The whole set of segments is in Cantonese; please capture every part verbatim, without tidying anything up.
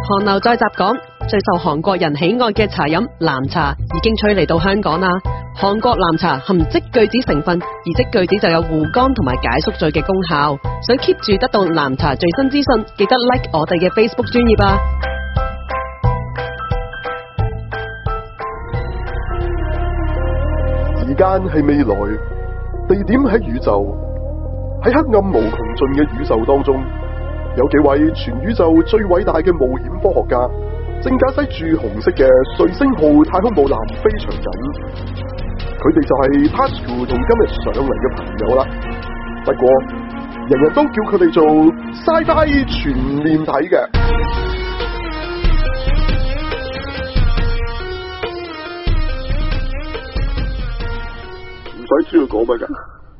韓流再集講，最受韓國人喜愛嘅茶飲藍茶已經吹嚟到香港啦。韓國藍茶含積聚酯成分，而積聚酯就有護肝同埋解宿醉嘅功效。想 keep 住得到藍茶最新資訊，記得 like 我哋嘅 Facebook 專頁啊！ 時間係未來，地點喺宇宙，喺黑暗無窮盡嘅宇宙當中，有幾位全宇宙最偉大嘅冒險科學家，正駕駛住紅色嘅瑞星號太空母艦飛翔緊。佢哋就係 Tasuku 同今日上嚟嘅朋友啦。不過，人人都叫佢哋做 Sci-Fi 全面睇嘅。唔使知佢講乜㗎？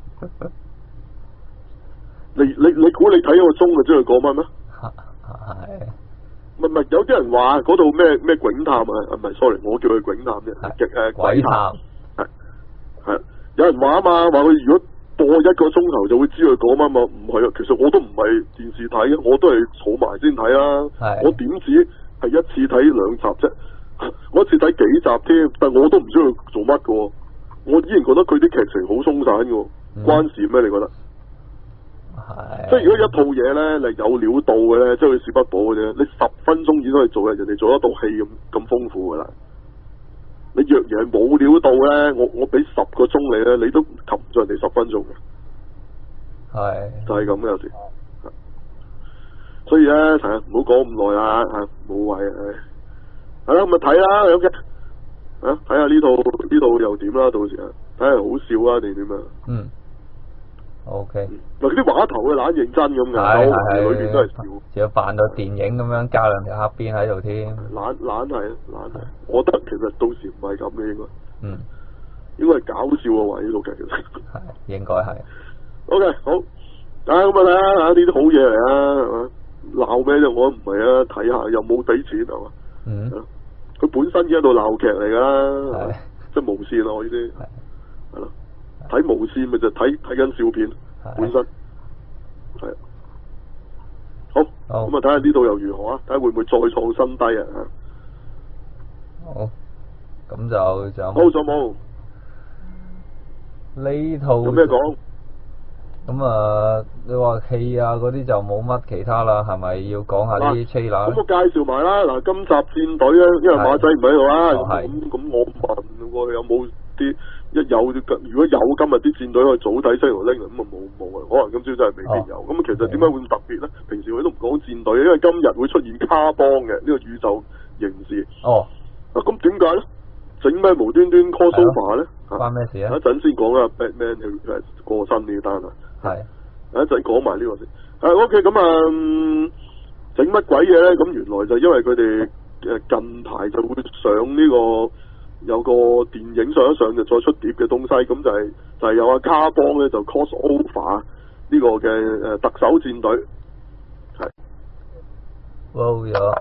你你你估你睇一個鐘就知佢講乜咩？ 係。 唔係唔係，有啲人話嗰度咩咩警探啊？唔係 sorry，我叫佢警探啫。誒鬼探。係係，有人話啊嘛，話佢如果播一個鐘頭就會知佢講乜嘛？唔係啊，其實我都唔係電視睇嘅，我都係儲埋先睇啊。我點止係一次睇兩集啫？我一次睇幾集添，但我都唔知佢做乜嘅。我依然覺得佢啲劇情好鬆散嘅，嗯、關事咩？你覺得？即係如果一套嘢咧，你有料到嘅咧，即係佢屎不保嘅啫。你十分鐘已經可以做嘅，人哋做一套戲咁咁豐富噶啦。你若然係冇料到咧，我我俾十個鐘你咧，你都擒唔住人哋十分鐘嘅。係就係咁嘅有時。所以咧，係啊，唔好講咁耐啦吓，冇謂啊。係啦，咁咪睇啦，有嘅。啊，睇下呢套呢套又點啦，到時啊，睇下好笑啊定點啊。嗯。 O K。 嗱，啲畫頭嘅懶認真咁嘅，有裏邊都係笑。仲要扮到電影咁樣加兩條黑邊喺度添。 懶懶係懶係，我覺得其實到時唔係咁嘅應該。嗯。應該係搞笑嘅話呢套劇其實。係，應該係。O K，好。啊，咁啊睇下呢啲好嘢嚟啊，係嘛？鬧咩啫？我唔係啊，睇下又冇俾錢係嘛？嗯。佢本身已經喺度鬧劇嚟噶啦，即係無線咯，我呢啲係咯，睇無線咪就睇睇緊笑片本身係。好，咁啊睇下呢度又如何啊？睇下會唔會再創新低啊？ 好，咁就就好咗冇呢套有咩講？ 咁啊，你話戲啊嗰啲就冇乜其他啦，係咪要講下啲 trailer？咁我介紹埋啦，嗱，今集戰隊咧，因為馬仔唔喺度啦，咁咁我問過有冇啲一有如果有今日啲戰隊可以早睇西遊拎，咁啊冇冇啊，可能今朝真係未必有。咁、哦、其實點解會咁特別咧？平時佢都唔講戰隊，因為今日會出現卡邦嘅呢、這個宇宙刑事。哦。嗱，咁點解咧？整咩無端端 crossover 咧？ 關咩事啊？ 一陣先講啦 ，Batman 佢過身呢單啊。係，一陣講埋呢個先。誒 ，OK，咁啊，整乜鬼嘢咧？咁原來就因為佢哋誒近排就會上呢、這個有個電影上一上就再出碟嘅東西，咁就係、是、就係、是、有阿卡邦咧就 cross over 呢個嘅誒特首戰隊。係。 冇咗。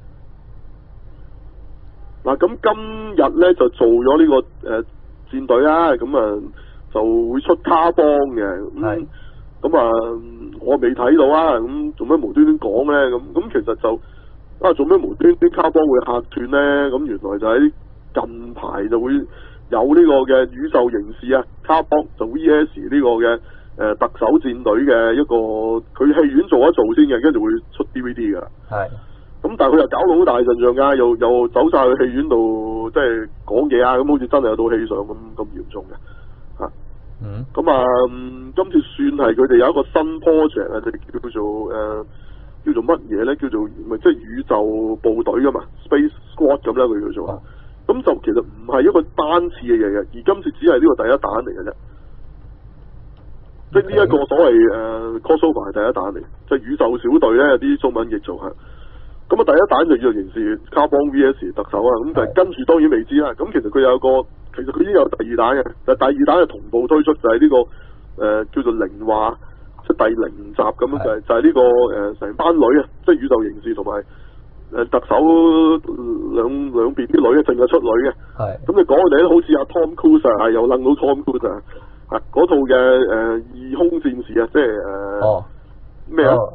嗱， 咁今日咧就做咗呢、這個誒、呃、戰隊啦，咁啊。就會出卡邦嘅，咁咁啊，我未睇到啊，咁做咩無端端講咧？咁咁其實就啊，做咩無端端卡邦會客串咧？咁原來就喺近排就會有呢個嘅宇宙刑事啊，卡邦就 V S 呢個嘅誒、呃、特首戰隊嘅一個，佢戲院做一做先嘅，跟住會出 D V D 噶啦。係。咁但係佢又搞到好大陣仗㗎，又又走晒去戲院度，即係講嘢啊，咁好似真係有套戲上咁咁嚴重嘅。嗯，咁啊、嗯，今次算係佢哋有一個新 project 啊，就叫做誒、呃，叫做乜嘢咧？叫做咪即係宇宙部隊噶嘛 ，Space Squad 咁咧，佢叫做啊。咁就其實唔係一個單次嘅嘢嘅，而今次只係呢個第一彈嚟嘅啫。Okay. 即係呢一個所謂誒、呃、crossover 係第一彈嚟，即係宇宙小隊咧有啲中文譯做係。咁啊，第一彈就宇宙刑事卡邦 V S 特首啊，咁就跟住當然未知啦。咁其實佢有個。其實佢已經有第二彈嘅，但係第二彈係同步推出，就係、是、呢、這個誒、呃、叫做零話，即係第零集咁樣，就係、是、就係、是、呢、這個誒成、呃、班女啊，即係宇宙刑事同埋誒特首兩兩邊啲女啊，淨係出女嘅。係。咁你講我哋咧，好似阿 Tom Cruise 啊，又楞到 Tom Cruise 啊，嗰套嘅誒異空戰士啊，即係誒咩啊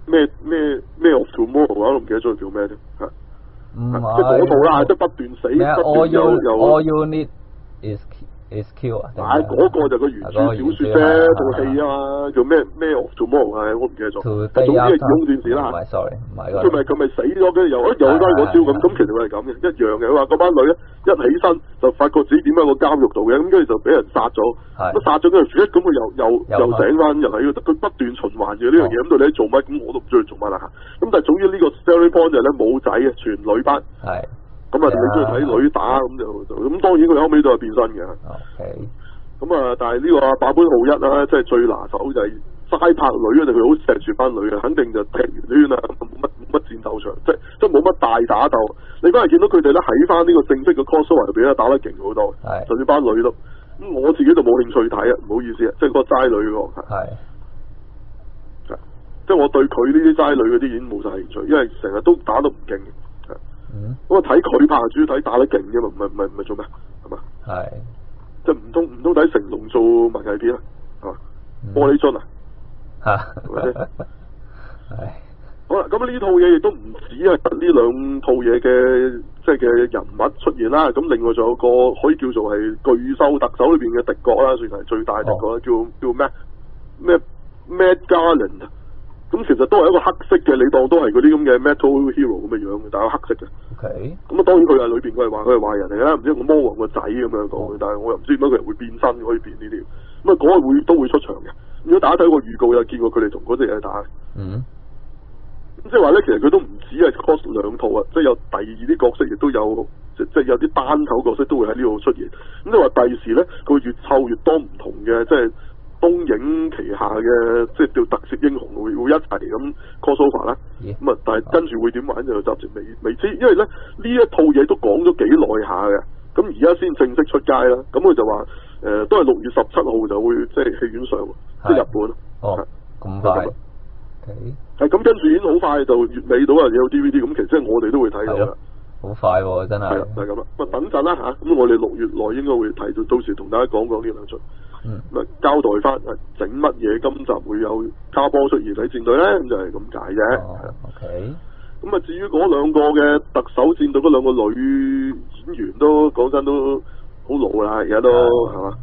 咩咩咩 of tomorrow 啊，我都唔記得咗叫咩啫，係。 唔即係嗰套啦，即係不斷死， 咩不 all 斷有 you 有。 all you need is is kill 啊？ 係嗰個就個原著小説啫，套戲啊嘛，叫咩咩 of tomorrow 係我唔記得咗。總之係義勇戰士啦。 唔係 sorry，唔係佢咪佢咪死咗，跟住又一又翻嗰招咁，咁其實佢係咁嘅，一樣嘅。佢話嗰班女咧一起身就發覺自己點喺個監獄度嘅，咁跟住就俾人殺咗，咁殺咗跟住，咁佢又又又醒翻，又喺度，佢不斷循環嘅呢樣嘢。咁到底做乜？咁我都唔知佢做乜啦嚇。咁但係總之呢個 story point 就係咧冇仔嘅，全女班。 係。 咁啊，你中意睇女打咁就咁，當然佢後尾都係變身嘅。 OK。咁啊，但係呢個坂本浩一啦，即係最拿手就係齋拍女啊，就佢好錫住班女啊，肯定就踢完圈啊，冇乜冇乜戰鬥場，即係即係冇乜大打鬥。你反而見到佢哋咧喺翻呢個正式嘅 crossover 入邊咧打得勁好多， 係， 就算班女都咁，我自己就冇興趣睇啊，唔好意思啊，即係嗰個齋女嗰個係， 即係我對佢呢啲齋女嗰啲已經冇晒興趣，因為成日都打得唔勁。 嗯， 咁我睇佢拍主要睇打得勁啫嘛，唔係唔係唔係做咩，係嘛？ 係， 即係唔通唔通睇成龍做文藝片啊，係嘛？玻璃樽啊， 嚇， 係咪先？ 係。 好啦，咁呢套嘢亦都唔止係得呢兩套嘢嘅即係嘅人物出現啦，咁另外仲有個可以叫做係巨獸特首裏邊嘅敵國啦，算係最大敵國啦，哦，叫叫咩咩 Matt Garland。咁其實都係一個黑色嘅，你當都係嗰啲咁嘅 Metal Hero 咁嘅樣嘅，但係黑色嘅。 OK。咁啊，當然佢係裏邊佢係話佢係壞人嚟啦，唔知個魔王個仔咁樣講，但係我又唔知點解佢人會變身可以變呢啲。咁啊，嗰個會都會出場嘅。如果大家睇過預告，有見過佢哋同嗰隻嘢打。 嗯。 咁即係話咧，其實佢都唔止係 cos 兩套啊，即係有第二啲角色，亦都有即即係有啲單口角色都會喺呢度出現。咁即係話第時咧，佢會越湊越多唔同嘅即係。東映旗下嘅即係叫特攝英雄會會一齊咁 crossover 啦，咁啊但係跟住會點玩就暫時未未知，因為咧呢一套嘢都講咗幾耐下嘅，咁而家先正式出街啦，咁佢就話誒、呃、都係六月十七號就會即係戲院上，即係日本。 哦，咁快。 係咁跟住已經好快就月尾到啊有 D V D，咁其實即係我哋都會睇到啦。 好快喎、啊，真係。係啦， 就係咁啦。咁啊等陣啦嚇，咁我哋六月內應該會睇到，到時同大家講講呢兩出。嗯，咁啊交代翻啊整乜嘢？今集會有卡波出現喺戰隊咧，咁就係咁解啫。 哦 ，OK。咁啊，至於嗰兩個嘅特首戰隊嗰兩個女演員都講真都好老啦，而家都係嘛？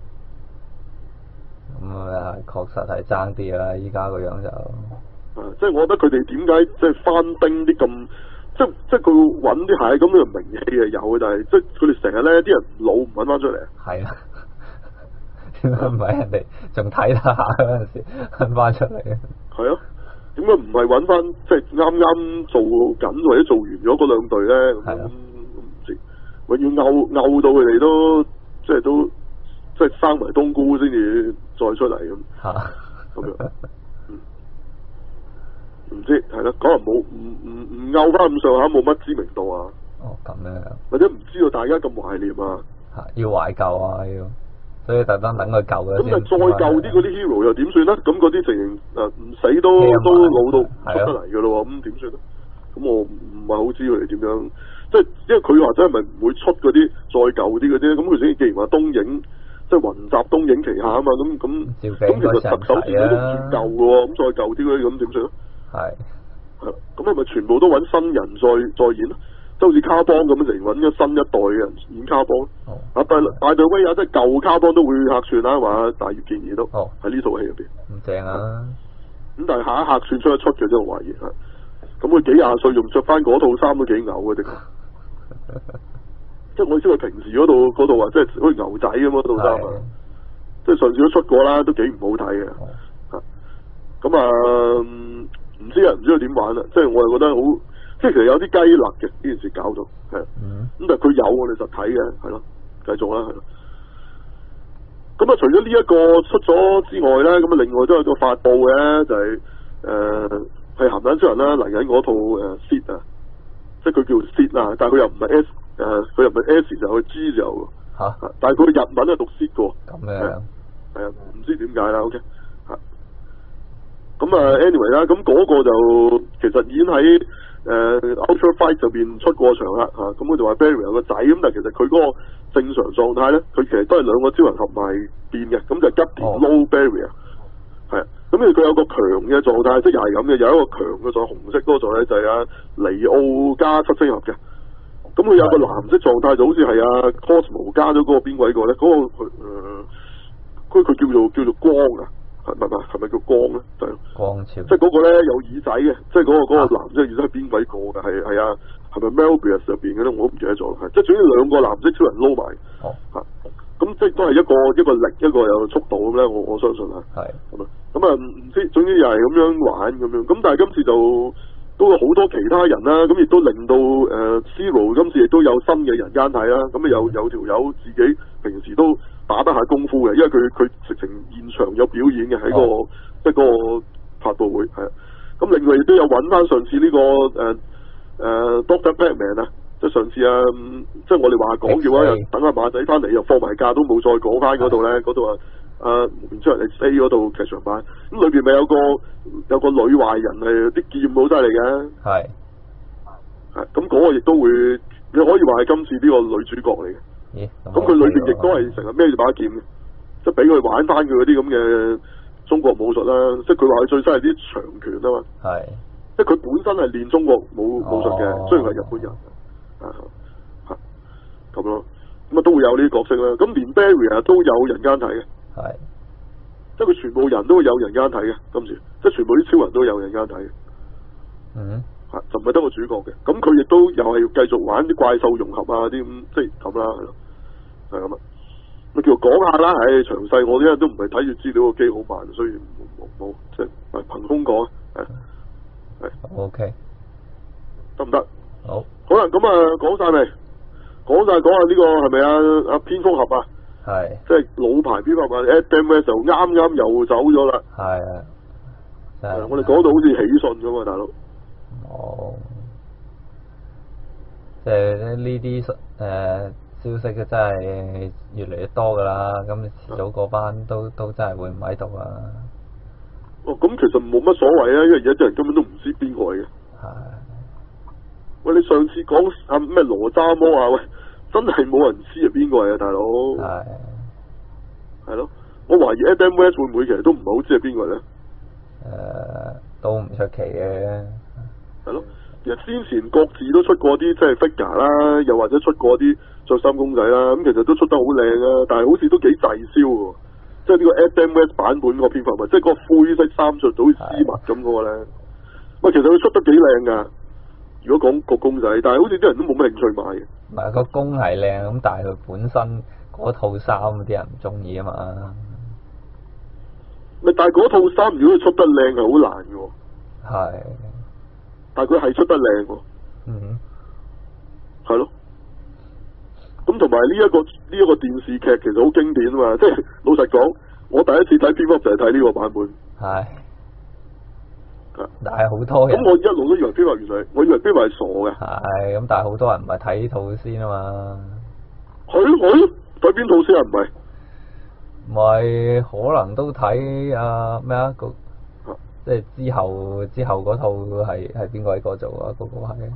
咁啊，確實係爭啲啦，依家個樣就。 啊，即係我覺得佢哋點解即係翻叮啲咁，即係即係佢揾啲係咁嘅名氣係有嘅，但係即係佢哋成日咧啲人老唔揾翻出嚟。係啊。點解唔係人哋仲睇下嗰陣時揾翻出嚟嘅？係啊，點解唔係揾翻即係啱啱做緊或者做完咗嗰兩隊咧？係啊，唔知永遠拗拗到佢哋都即係都即係生埋冬菇先至再出嚟咁。嚇咁樣，嗯，唔知係啦，可能冇唔唔唔拗翻咁上下，冇乜知名度啊。哦，咁樣。或者唔知道大家咁懷念啊？嚇，要懷舊啊要。所以特登等佢舊嘅先。咁就再舊啲嗰啲 hero 又點算咧？咁嗰啲情形誒唔死都都老到出得嚟嘅咯喎，咁點算咧？咁我唔係好知佢哋點樣，即係因為佢話真係咪唔會出嗰啲再舊啲嗰啲？咁佢先既然話東映即係雲集東映旗下啊嘛，咁咁咁其實特首戰隊都唔算舊嘅喎，咁再舊啲嗰啲咁點算咧？係係咁係咪全部都揾新人再再演咧？即好似卡邦咁樣嚟揾咗新一代嘅人演卡邦，啊、哦、大大隊威啊，即係舊卡邦都會客串啦，話大月健二都喺呢套戲入邊，咁正啊！咁但係下一客串出一出嘅啫，我懷疑係，咁佢幾廿歲仲着翻嗰套衫都幾牛嘅，的確，即係我知佢平時嗰度嗰度啊，即係好似牛仔咁嗰套衫啊，即係上次都出過啦，都幾唔好睇嘅，嚇，咁啊唔知啊，唔知佢點玩啦，即係我又覺得好。即係其實有啲雞肋嘅呢件事搞到，係，咁、嗯、但係佢有我哋實睇嘅，係咯，繼續啦，係咯。咁啊，除咗呢一個出咗之外咧，咁啊，另外都有個發布嘅，就係誒係鹹蛋超人啦，嚟緊嗰套誒 Seed 啊，即係佢叫 Seed 啊，但係佢又唔係 S 誒、呃，佢又唔係 S 就係 G 就有嚇，但係佢日文係讀 Seed 嘅，咁樣，係啊，唔知點解啦 ，OK 嚇。咁啊 ，anyway 啦，咁嗰個就其實已經喺。誒、uh, Ultra Fight 就變出過場啦嚇，咁佢就話 Barry 有個仔，咁但係其實佢嗰個正常狀態咧，佢其實都係兩個超人合埋變嘅，咁就係吉田 Low Barry 啊，係啊， 咁佢有個強嘅狀態，即係又係咁嘅，有一個強嘅狀態，紅色嗰個狀態就係阿尼奧加七星俠嘅。咁佢有個藍色狀態就好似係阿 Cosmo 加咗嗰個邊鬼個咧？嗰、嗰個佢誒，佢、呃、佢叫做叫做光啊，係咪係係咪叫光咧？就係、 光超， 即係嗰個咧有耳仔嘅，即係嗰、嗰個嗰、嗰個藍色耳仔係邊鬼個嘅？係係啊，係咪 Melbius 入邊嘅咧？我都唔記得咗，係即係總之兩個藍色超人撈埋，嚇、哦。咁即係都係一個一個力，一個有速度咁咧，我我相信啊。係咁啊，咁啊唔知，總之又係咁樣玩咁樣。咁但係今次就都有好多其他人啦，咁亦都令到誒、呃、Zero 今次亦都有新嘅人間睇啦。咁啊有有條友自己平時都打得下功夫嘅，因為佢佢直情現場有表演嘅喺、個、哦、即係嗰個發佈會係。咁另外亦都有揾翻上次呢、個誒誒、呃、Doctor Batman 啊。即係上次啊，即係我哋話講嘅話，等阿馬仔翻嚟又放埋假都冇再講翻嗰度咧，嗰度啊，啊無面超人 A 嗰度劇場版，咁裏邊咪有個有個女壞人係啲劍好犀利嘅，係係咁嗰個亦都會，你可以話係今次呢個女主角嚟嘅，咦？咁佢裏邊亦都係成日孭住把劍嘅，即係俾佢玩翻佢嗰啲咁嘅中國武術啦，即係佢話佢最犀利啲長拳啊嘛，係，即係佢本身係練中國武武術嘅，哦、雖然係日本人。啊，吓咁咯，咁啊都會有呢啲角色啦。咁連 Barry 啊都有人間睇嘅，係，即係佢全部人都會有人間睇嘅。今次即係全部啲超人都有人間睇嘅，嗯，吓就唔係得個主角嘅。咁佢亦都又係要繼續玩啲怪獸融合啊啲咁，即係咁啦，係咯，係咁啊。咪叫講下啦，唉，詳細我因為都唔係睇住資料個機好慢，所以冇冇即係憑空講啊，係係 OK 得唔得？好，好啦，咁啊講晒未？講晒講下呢個係咪啊？阿蝙蝠俠啊，係，即係老牌蝙蝠俠 Adam West 就啱啱又走咗啦，係啊，係我哋講到好似喜訊咁啊，大佬。哦，即係呢啲誒消息嘅真係越嚟越多噶啦，咁遲早嗰班都都真係會唔喺度啊。哦，咁其實冇乜所謂啊，因為而家啲人根本都唔知邊個嚟嘅。係。喂，你上次講啊咩羅渣摩啊？喂，真係冇人知係邊個嚟啊，大佬。係。係咯，我懷疑 Adam West 會唔會其實都唔係好知係邊個咧？誒、呃，都唔出奇嘅。係咯，其實先前各自都出過啲即係 figure 啦，又或者出過啲着衫公仔啦，咁其實都出得好靚啊，但係好似都幾滯銷喎。即係呢個 Adam West 版本個蝙蝠俠，即係嗰個灰色衫着到好似絲襪咁嗰個咧。喂，其實佢出得幾靚噶。如果講個公仔，但係好似啲人都冇乜興趣買嘅。唔係個公係靚，咁但係佢本身嗰套衫啲人唔中意啊嘛。咪但係嗰套衫如果佢出得靚係好難嘅。係。但係佢係出得靚喎。嗯。係咯。咁同埋呢一個呢一個電視劇其實好經典啊嘛，即係老實講，我第一次睇蝙蝠就係睇呢個版本。係。但係好多人咁，我一路都以為蝙蝠原來，我以為蝙蝠係傻嘅。係咁，但係好多人唔係睇呢套先啊嘛。係係睇邊套先啊？唔係，唔係可能都睇啊咩啊個，即係之後之後嗰套係係邊個喺嗰做啊？嗰、嗰個係。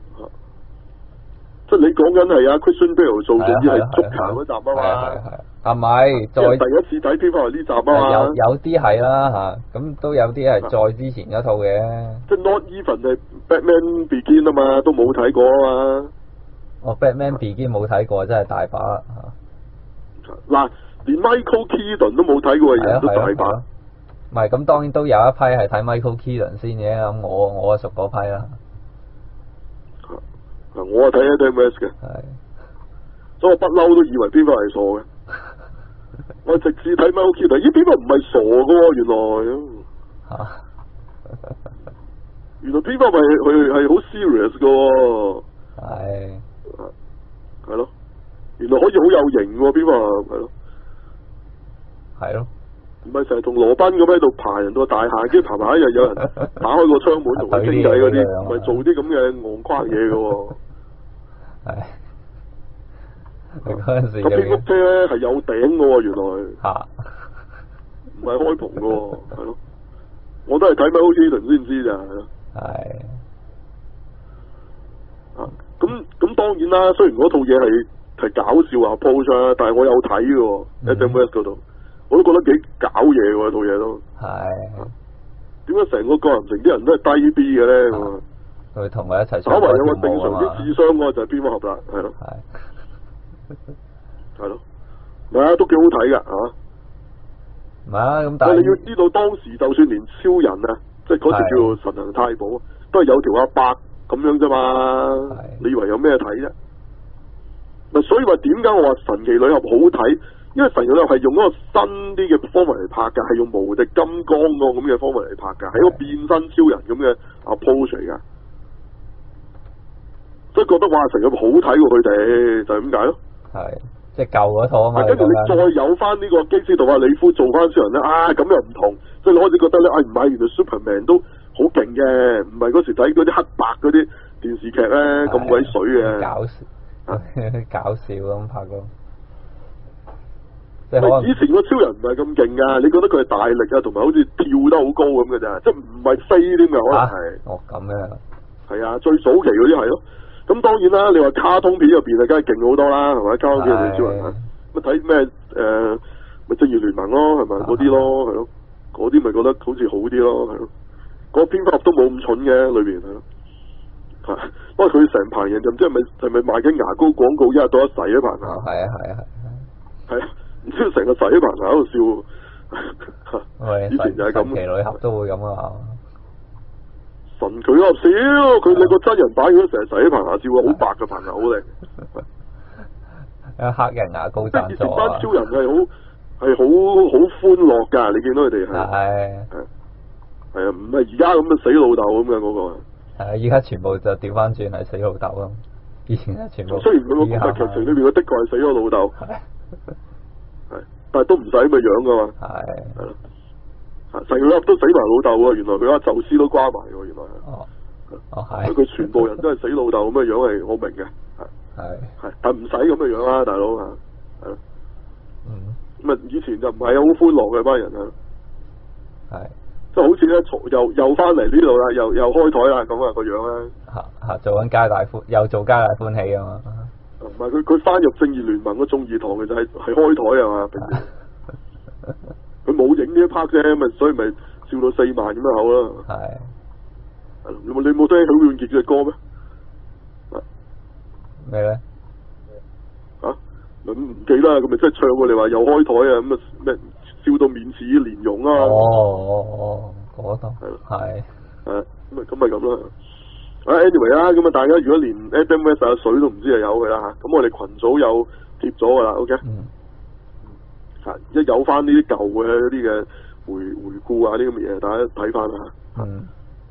即係你講緊係啊 Christian Bale 做，仲要係足球嗰集啊嘛。係係係咪？再第一次睇蝙蝠係呢集啊嘛。有有啲係啦吓，咁都有啲係再之前嗰套嘅。即係 Not Even 係 Batman Begin 啊嘛，都冇睇過啊嘛。哦 Batman Begin 冇睇過，真係大把吓。嗱，連 Michael Keaton 都冇睇過嘅人都大把。唔係，咁當然都有一批係睇 Michael Keaton 先嘅，咁我我屬嗰批啦。我係睇 Adam West 嘅，係，所以我不嬲都以為蝙蝠係傻嘅。我直至睇 Michael Keaton，咦，蝙蝠唔係傻嘅喎，原來。嚇！原來蝙蝠係佢係好 serious 嘅喎。係。係咯。原來可以好有型喎，蝙蝠係咯。係咯。唔係成日同羅賓咁喺度爬人到大廈，跟住爬埋一日有人打開個窗門同佢傾偈嗰啲，唔係做啲咁嘅戇瓜嘢嘅喎。係。嗰陣時。個蝙蝠車咧係有頂嘅喎，原來。嚇。唔係開篷嘅喎，係咯。我都係睇 Michael Keaton 先知咋，係咯。係。啊，咁咁當然啦，雖然嗰套嘢係係搞笑啊 approach 啊，但係我有睇嘅喎 Adam West 嗰度。 我都覺得幾搞嘢喎，套嘢都。 係。 點解成個國林城啲人都係低 B 嘅咧？咁啊， 佢同佢一齊。 稍為有個正常啲智商嗰個就係蝙蝠俠啦，係咯。係。係咯。唔係啊，都幾好睇㗎嚇。 唔係啊，咁但係你要知道當時就算連超人啊，即係嗰時叫做神行太保，都係有條阿伯咁樣啫嘛。你以為有咩睇啫？咪所以話點解我話神奇女俠好睇？因為神奇女俠係用一個新啲嘅方法嚟拍㗎，係用無敵金剛個咁嘅方法嚟拍㗎，係一個變身超人咁嘅 approach 嚟㗎。所以覺得哇，神奇女俠好睇過佢哋，就係咁解咯。 係。即係舊嗰套啊嘛， 跟住你再有翻呢個基斯杜化里夫做翻超人咧，啊咁又唔同，即係你開始覺得咧，啊唔係原來 Superman 都好勁嘅，唔係嗰時睇嗰啲黑白嗰啲電視劇咧咁鬼水嘅， 搞笑，啊、搞笑咁拍過。即係以前個超人唔係咁勁噶，你覺得佢係大力啊，同埋好似跳得好高咁嘅咋，即係唔係飛添㗎，可能係。 哦咁樣。 係啊，最早期嗰啲係咯。咁當然啦，你話卡通片入邊啊，梗係勁好多啦，係咪？卡通片入邊超人啊，咁睇咩誒，咪正義聯盟咯，係咪嗰啲咯，係咯，嗰啲咪覺得好似好啲咯，係咯，嗰個蝙蝠俠都冇咁蠢嘅裏邊係咯，嚇，不過佢成棚人就唔知係咪係咪賣緊牙膏廣告，一日到一洗一棚牙， 係啊係啊係， 係啊，唔知成個洗一棚牙喺度笑，以前就係咁， 神奇女俠都會咁啊。 神奇女俠少，佢你個真人版佢成日洗棚牙笑啊，好白嘅棚牙好靚。 有黑人牙膏贊助啊！ 以前班超人係好係好好歡樂㗎，你見到佢哋係係係啊，唔係而家咁嘅死老豆咁嘅嗰個。 係啊，而家全部就調翻轉係死老豆咯。以前係全部。 雖然佢個故事劇情裏邊，佢的確係死咗老豆。係。係，但係都唔使咁嘅樣㗎嘛。係。係咯。成個粒都死埋老豆喎，原來佢阿宙斯都瓜埋喎，原來係。哦。哦係。佢全部人都係死老豆咁嘅樣，係我明嘅。係。係。係，但唔使咁嘅樣啦，大佬嚇。係咯。嗯。咁啊，以前就唔係好歡樂嘅班人啊。係。即係好似咧，又又翻嚟呢度啦，又又開台啦，咁啊個樣咧。嚇嚇，做緊皆大歡，又做皆大歡喜啊嘛。唔係佢佢翻入正義聯盟嗰眾義堂嘅就係係開台啊嘛，平時。佢冇影呢一 part 啫，咪所以咪笑到四萬咁樣口啦。係。係咯，你冇你冇聽許冠傑嘅歌咩？咩咧？嚇？咁唔記得啦，咁咪即係唱過你話又開台啊，咁啊咩笑到面似蓮蓉啊！哦哦哦，嗰度係咯，係。係咁咪咁咪咁啦。啊 anyway 啦，咁啊大家如果連 Adam West 啊水都唔知係有嘅啦嚇，咁我哋群組有貼咗㗎啦 ，OK。嗯。嚇！一有翻呢啲舊嘅嗰啲嘅回回顧啊，啲咁嘅嘢，大家睇翻啦嚇。嗯。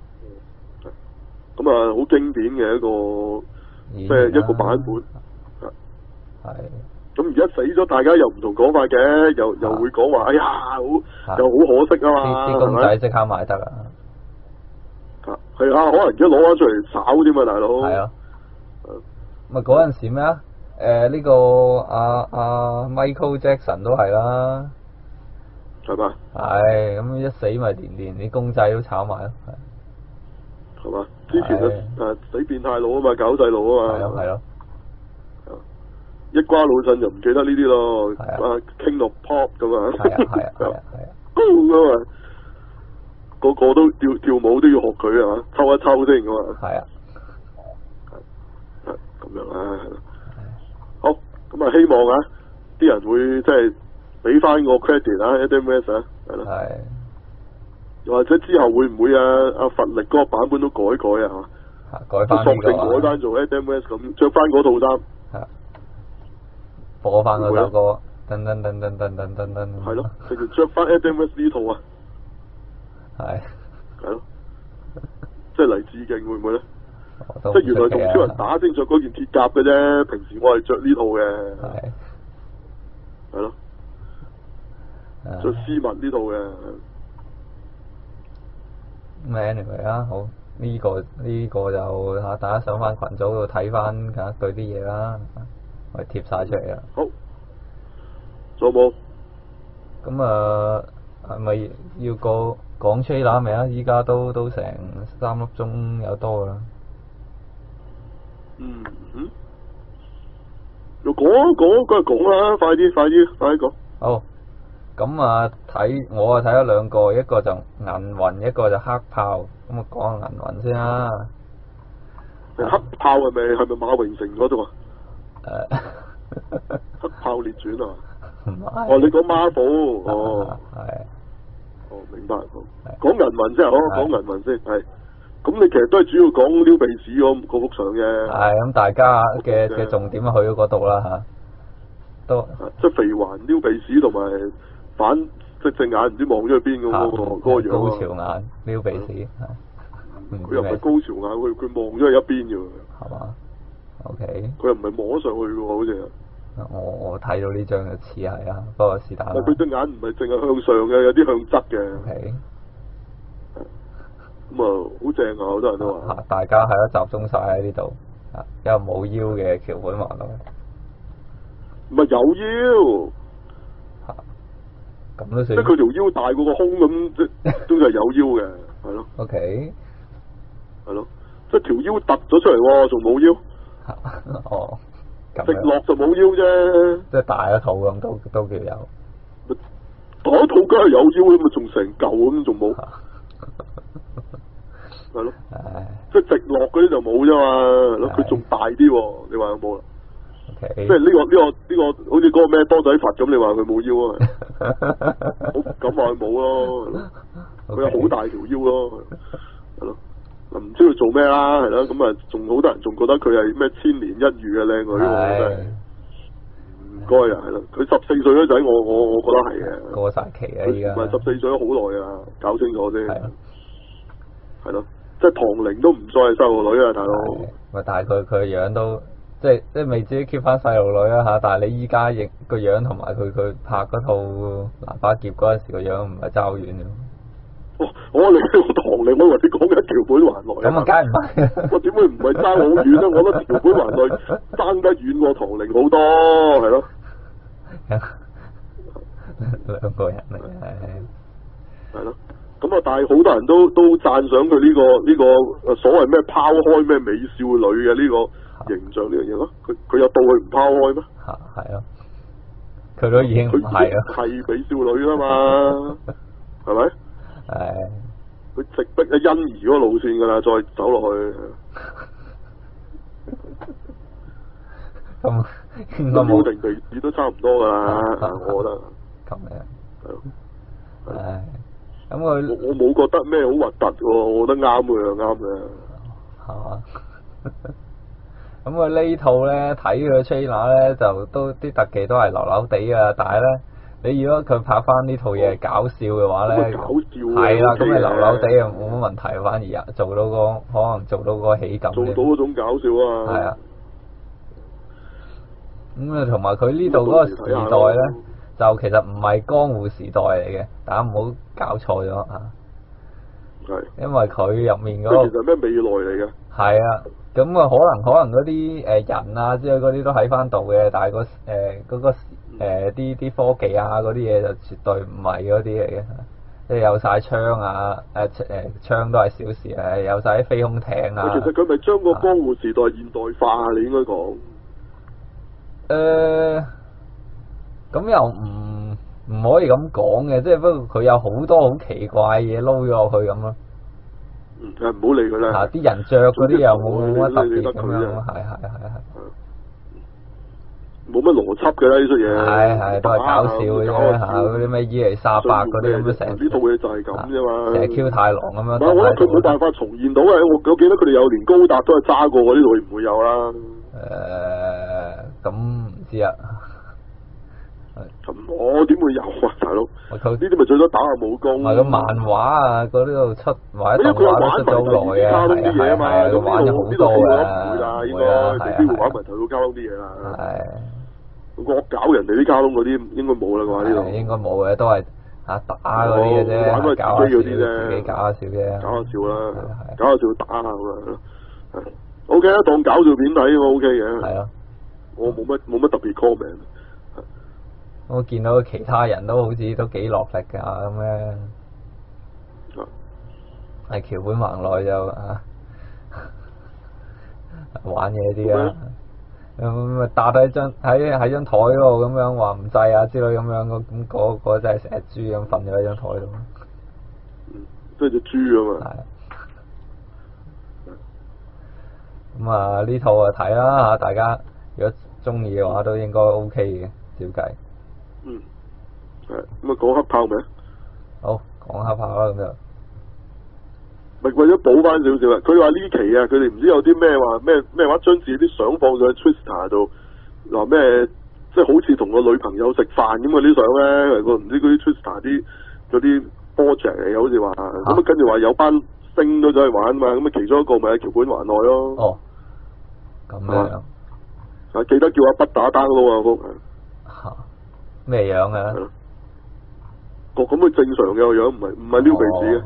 咁啊，好經典嘅一個。即係一個版本，係。咁而家死咗，大家又唔同講法嘅，又又會講話，哎呀，好又好可惜啊嘛，啲公仔即刻賣得啦。啊，係啊，可能而家攞翻出嚟炒添嘛，大佬。係啊。咪嗰陣時咩啊？誒，呢個阿阿 Michael Jackson 都係啦。係嘛？係，咁一死咪連連啲公仔都炒埋咯。係嘛？之前啊誒死變態佬啊嘛，搞細佬啊嘛，係咯係咯，一瓜老襯就唔記得呢啲咯，啊 King of Pop 咁啊，係啊係啊係啊係啊，咁啊，個個都跳跳舞都要學佢啊嘛，抽一抽先咁啊，係啊，係咁樣啊，好，咁啊希望啊啲人會即係俾翻個 credit 啊 Adam West 啊，係咯。係。又或者之後會唔會啊？阿佛力嗰個版本都改改啊？嚇，改翻呢個啊！索性改翻做 Adam West 咁，着翻嗰套衫。係。播翻嗰首歌，噔噔噔噔噔噔噔噔。係咯，直接着翻 Adam West 呢套啊！係。係咯。即係嚟致敬會唔會咧？即係原來同超人打先着嗰件鐵甲嘅啫，平時我係着呢套嘅。係。係咯。着絲襪呢套嘅。咩 anyway 啦，好呢、這個呢、這個就嚇大家上翻群組度睇翻嚇對啲嘢啦，我哋貼晒出嚟啦。好，仲有冇？咁啊，係咪要個講 trailer 未啊？依家都都成三粒鐘有多啦。嗯嗯，要講講，梗係講啦，快啲快啲快啲講。好。 咁啊睇我啊睇咗兩個，一個就銀魂，一個就黑豹。咁啊講下銀魂先啦。 黑豹係咪係咪馬榮成嗰度啊？ 誒， 黑豹列傳啊？ 唔係。 哦，你講 Marvel 哦。 係。 哦，明白。講銀魂先，好講銀魂先，係。咁你其實都係主要講撩鼻屎嗰嗰幅相嘅。 係咁，大家嘅嘅重點去咗嗰度啦嚇。都。 即係肥環撩鼻屎同埋反即隻眼唔知望咗去邊咁嗰個嗰個樣。 高潮眼撩鼻屎。 佢又唔係高潮眼，佢佢望咗去一邊嘅喎。 係嘛 ？OK。 佢又唔係摸上去嘅喎，好似。 我我睇到呢張就似係啊，不過是但啦。 佢隻眼唔係淨係向上嘅，有啲向側嘅。 OK。 咁啊，好正啊！好多人都話。 大家係都集中晒喺呢度，啊，因為冇腰嘅橋本環奈。 唔係有腰。 嚇。咁都算。 即係佢條腰大過個胸咁，即都係有腰嘅，係咯。 OK。 係咯，即係條腰突咗出嚟喎，仲冇腰。 哦。 直落就冇腰啫。 即係大一肚咁都都叫有。 大一肚梗係有腰，咁咪仲成嚿咁，仲冇。係咯。即係直落嗰啲就冇啫嘛，係咯，佢仲大啲喎，你話有冇啦？ Okay. 即係呢個呢個呢個，好似嗰個咩多仔佛咁，你話佢冇腰啊？好咁話佢冇咯，佢有好大條腰咯，係咯。唔知佢做咩啦，係咯，咁啊，仲好多人仲覺得佢係咩千年一遇嘅靚女喎，真係唔該啊，係咯，佢十四歲嗰仔，我我我覺得係嘅， 過晒期啊，依家唔係十四歲都好耐啊，搞清楚先， 係咯， 係咯，即係唐玲都唔再係細路女啊，大佬， 咪但係佢佢個樣都即係即係未至於 keep 翻細路女啊嚇，但係你依家亦個樣同埋佢佢拍嗰套南巴劫嗰陣時個樣唔係爭好遠嘅。 哦，我你講唐玲，我以為你講緊橋本環奈。 咁啊，梗係唔係？ 我點會唔係爭好遠咧？我覺得橋本環奈爭得遠過唐玲好多，係咯。 兩個人嚟嘅。係咯。 咁啊，但係好多人都都讚賞佢呢個呢個所謂咩拋開咩美少女嘅呢個形象呢樣嘢咯。佢佢有到佢唔拋開咩？ 嚇係咯。佢都已經唔係啊。 係美少女啦嘛，係咪？ 係， 佢直逼阿欣宜嗰個路線噶啦，再走落去。 咁應該冇定地址都差唔多噶啦，我覺得。 咁樣。 係咯。 唉，咁佢我我冇覺得咩好核突喎，我覺得啱嘅，啱嘅。 係嘛？咁佢呢套咧睇佢 trailer 咧就都啲特技都係流流地啊，但係咧。你如果佢拍翻呢套嘢係搞笑嘅話咧， 搞笑係啦，咁你流流地又冇乜問題，反而啊做到個可能做到個喜感， 做到嗰種搞笑啊！ 係啊，咁啊同埋佢呢度嗰個時代咧，就其實唔係江戶時代嚟嘅，大家唔好搞錯咗啊！ 係， 因為佢入面嗰個其實咩未來嚟嘅？ 係啊，咁啊可能可能嗰啲誒人啊之類嗰啲都喺翻度嘅，但係個誒嗰個。誒啲啲科技啊嗰啲嘢就絕對唔係嗰啲嚟嘅，即係有晒槍啊誒誒槍都係小事啊，有晒啲飛空艇啊。 其實佢咪將個江戶時代現代化，啊、你應該講。 誒，咁又唔唔可以咁講嘅，即係不過佢有好多好奇怪嘢撈咗落去咁咯。 嗯，誒唔好理佢啦。 嚇！啲人着嗰啲又冇乜特別咁樣，係係係係。冇乜邏輯嘅啦呢出嘢， 係係都係搞笑嘅啫嚇，嗰啲咩伊麗莎白嗰啲咁樣成， 呢套嘢就係咁啫嘛， 成 Q 太郎咁樣。 唔係，我覺得佢冇辦法重現到嘅，我我記得佢哋有連高達都係揸過喎，呢度唔會有啦。 誒，咁唔知啊。 咁我點會有啊，大佬？呢啲咪最多打下武功。 係咁漫畫啊，嗰啲度出或者動畫都出咗好耐嘅， 卡通啲嘢啊嘛， 咁玩咗好多嘅。 唔會啦，應該未必會玩埋頭腦卡通啲嘢啦。 係。 惡搞人哋啲卡通嗰啲應該冇啦啩呢度。 應該冇嘅，都係嚇打嗰啲嘅啫， 玩翻自己嗰啲啫， 自己搞下笑啫。 搞下笑啦，搞下笑打下咁啊。O K 啊，當搞笑片睇我 O K 嘅。係啊。我冇乜冇乜特別 comment。 我見到其他人都好似都幾落力㗎咁咧，係橋本環奈就啊玩嘢啲啦， 咁咪搭喺張喺喺張台嗰度咁樣話唔制啊之類咁樣，咁嗰個真係成隻豬咁瞓咗喺張台度。 嗯，即係隻豬啊嘛。 係。咁啊呢套啊睇啦嚇，大家如果中意嘅話都應該 OK 嘅，照計。 嗯。係。咁啊講黑豹未？ 好，講黑豹啦咁就。 咪為咗補翻少少啊！佢話呢期啊，佢哋唔知有啲咩話咩咩話，將自己啲相放上去 Twitter 度，話咩即係好似同個女朋友食飯咁嗰啲相咧，個唔知嗰啲 Twitter 啲嗰啲 project 嚟嘅，好似話咁啊，跟住話有班星都走去玩嘛，咁啊其中一個咪係橋本環奈咯。 哦，咁樣。 啊，記得叫阿筆打 download 啊，福。 嚇？咩樣嘅？ 係咯。個咁佢正常嘅個樣，唔係唔係撩鼻子嘅。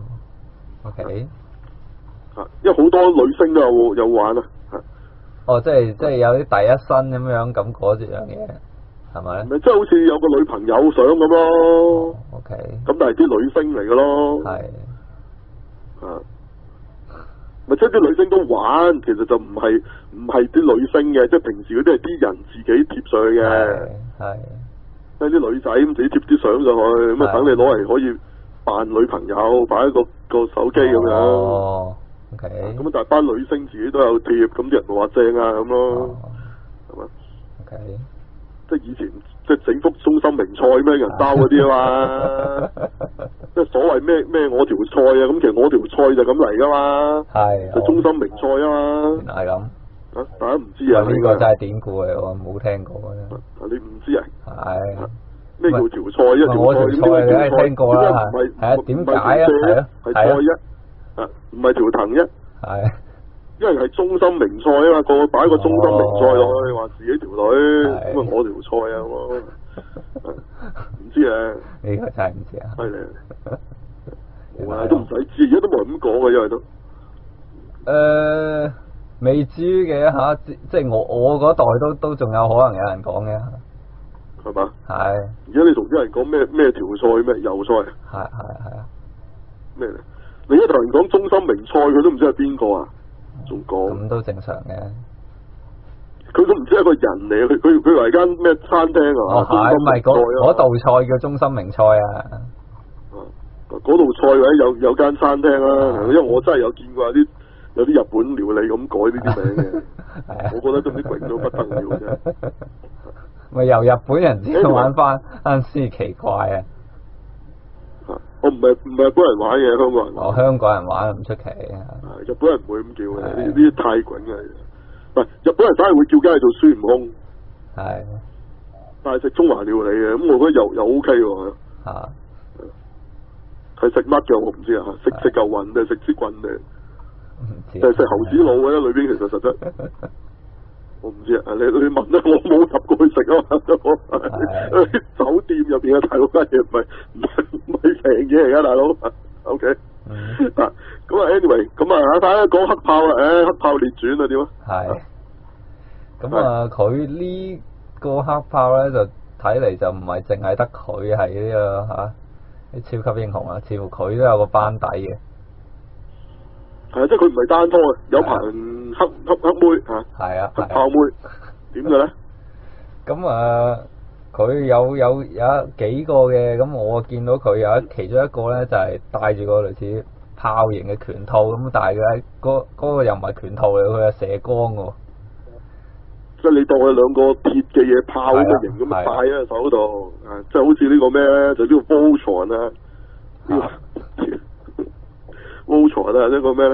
O K。 因為好多女星都有有玩啊， 哦，即係即係有啲第一身咁樣感覺住樣嘢，係咪咧？ 咪即係好似有個女朋友相咁咯。 O K。 咁但係啲女星嚟嘅咯。 係。 啊。咪即係啲女星都玩，其實就唔係唔係啲女星嘅，即係平時嗰啲係啲人自己貼上去嘅。 係。 即係啲女仔咁自己貼啲相上去，咁啊等你攞嚟可以扮女朋友，擺喺個個手機咁樣。 哦。O K， 咁啊，但係班女星自己都有貼，咁啲人咪話正啊咁咯，係嘛？O K，即係以前即係整幅中心名菜咩人包嗰啲啊嘛，即係所謂咩咩我條菜啊，咁其實我條菜就咁嚟噶嘛， 係就中心名菜啊嘛， 原來係咁， 啊大家唔知啊？ 呢個真係典故嚟，我冇聽過嘅。 啊你唔知啊？ 係咩叫條菜一條菜？ 我條菜你梗係聽過啦，係係啊？點解啊？係啊？ 係菜一。唔係條藤一，係，因為係中心名菜啊嘛，個個擺個中心名菜落去，話自己條女，咁啊我條菜啊，我唔知啊， 呢個真係唔知啊， 係咧，冇啊，都唔使知，而家都冇人咁講嘅，因為都， 誒，未知嘅吓，即係我我嗰代都都仲有可能有人講嘅， 係嘛？係， 而家你同啲人講咩咩條菜咩油菜， 係係係啊， 咩咧？你一同人講中心名菜，佢都唔知係邊個啊？仲講咁都正常嘅。 佢都唔知係個人嚟，佢佢佢話間咩餐廳啊？ 係唔係嗰道菜叫中心名菜啊？ 嗰道菜或者有有間餐廳啦，因為我真係有見過有啲有啲日本料理咁改呢啲名嘅。我覺得都唔知勁到不得了啫。 咪由日本人自己玩翻，啱先奇怪啊！ 我唔係唔係日本人玩嘅，香港人玩。 哦，香港人玩唔出奇。 日本人唔會咁叫嘅，呢啲太滾嘅。唔係日本人反而會叫雞做孫悟空。 係。 但係食中華料理嘅，咁我覺得又又 OK 喎。 嚇。 係食乜嘅我唔知啊，食食嚿雲定係食支棍定？ 唔知。 定係食猴子腦嘅裏邊其實實質。我唔知啊，你你問啦，我冇入過去食啊嘛，我啲酒店入邊嘅大佬間嘢唔係唔係唔係平嘢嚟噶，大佬 ，OK，嗱咁啊 ，anyway，咁啊，睇下講黑豹啊，誒，黑豹列傳啊，點啊？ 係。咁啊，佢呢個黑豹咧，就睇嚟就唔係淨係得佢係呢個吓啲超級英雄啊，似乎佢都有個班底嘅。係啊，即係佢唔係單拖啊，有棚黑黑黑妹嚇，係啊，黑豹妹點嘅咧？咁啊，佢有有有幾個嘅，咁我見到佢有一其中一個咧，就係戴住個類似炮型嘅拳套咁，但係佢嗰嗰個又唔係拳套嚟，佢係射光嘅。即係你當佢兩個鐵嘅嘢炮咁嘅型咁啊，戴喺手度啊，即係好似呢個咩咧，就呢個 Voltron 啊，呢個。Voltron啊，呢個咩咧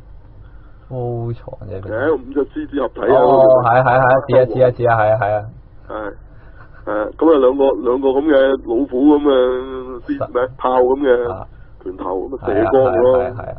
？Voltron 啫。誒，五隻獅子合體啊！哦，係係係，似啊似啊似啊，係啊係啊。係。誒，咁啊兩個兩個咁嘅老虎咁嘅獅咩炮咁嘅拳頭咁啊射光咯。係係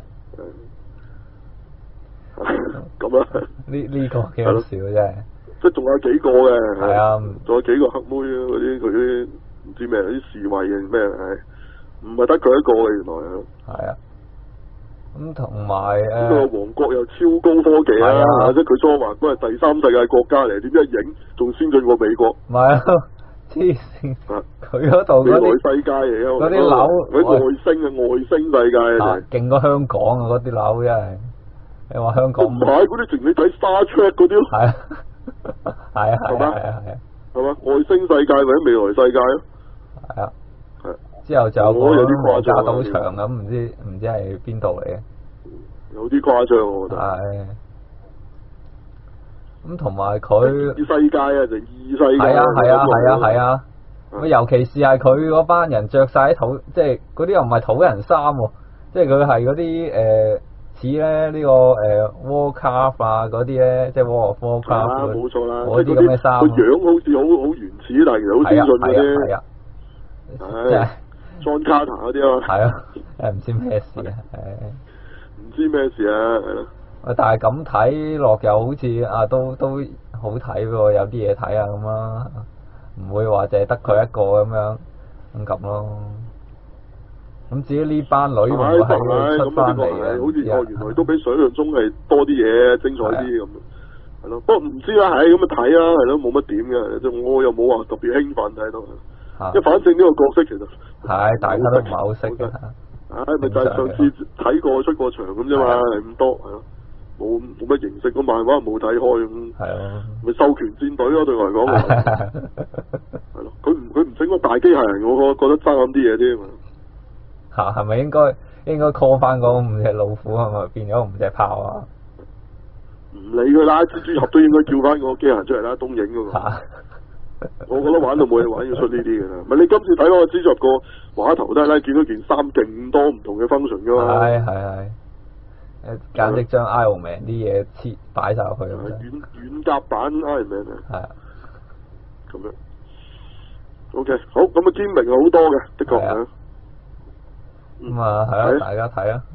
係。咁啊？呢呢個幾好笑真係。即係仲有幾個嘅。係啊。仲有幾個黑妹啊？嗰啲佢啲唔知咩啲侍衛定咩係？唔係得佢一個嘅原來啊。係啊。咁同埋誒，呢個王國又超高科技啊！即係佢初話嗰係第三世界國家嚟，點知影仲先進過美國？唔係啊，黐線！佢嗰度嗰啲世界嚟啊，嗰啲樓，嗰啲外星啊，外星世界啊，勁過香港啊！嗰啲樓真係，你話香港唔係嗰啲，淨你睇 Star Trek嗰啲咯。係啊， 係啊係係嘛啊係啊係啊， 係嘛？外星世界或者未來世界咯， 係啊。 係之後就有個我有啲誇張啊皇家賭場咁，唔知唔知係邊度嚟嘅。 有啲誇張我覺得。 係。咁同埋佢異世界啊，就異世界。 係啊係啊係啊係啊！ 係咁尤其是係佢嗰班人着晒啲土，即係嗰啲又唔係土人衫喎，即係佢係嗰啲誒似咧呢個誒 Warcraft 啊嗰啲咧，即係 World of Warcraft 啊，冇錯啦， 嗰啲咁嘅衫。 個樣好似好好原始，但係其實好先進嗰啲。 係啊係啊，即係 John Carter 嗰啲啊。 係啊，誒唔知咩事啊，誒唔知咩事啊，係咯。 但係咁睇落又好似啊，都都好睇喎，有啲嘢睇啊咁啦，唔會話淨係得佢一個咁樣咁咁咯。咁至於呢班女會唔會係出翻嚟嘅？ 好似哦，原來都比想象中係多啲嘢，精彩啲咁。係咯，不過唔知啦，係咁啊睇啦，係咯，冇乜點嘅，即我又冇話特別興奮睇到。因為反正呢個角色其實係大家都唔係好識嘅。 唉，咪就係上次睇過出過場咁啫嘛，係咁多係咯。冇冇乜形式個漫畫冇睇開咁，係咯， 咪授權戰隊咯對我嚟講，係咯，佢唔佢唔整個大機械人，我覺得爭咁啲嘢添啊！ 嚇係咪應該應該 call 翻嗰五隻老虎係咪變咗五隻豹啊？ 唔理佢啦，蜘蛛俠都應該叫翻個機械人出嚟啦，東映嗰個。我覺得玩到冇嘢玩，要出呢啲嘅啦。唔係你今次睇嗰個蜘蛛俠個畫頭都係咧，見到件衫勁多唔同嘅 function 噶嘛。係係係。誒，簡直將 Iron Man 啲嘢切擺晒落去咁樣。軟軟甲版 Iron Man 啊。係啊。咁樣。O K，好，咁啊，堅明好多嘅，的確係。咁啊，係啊，大家睇啊。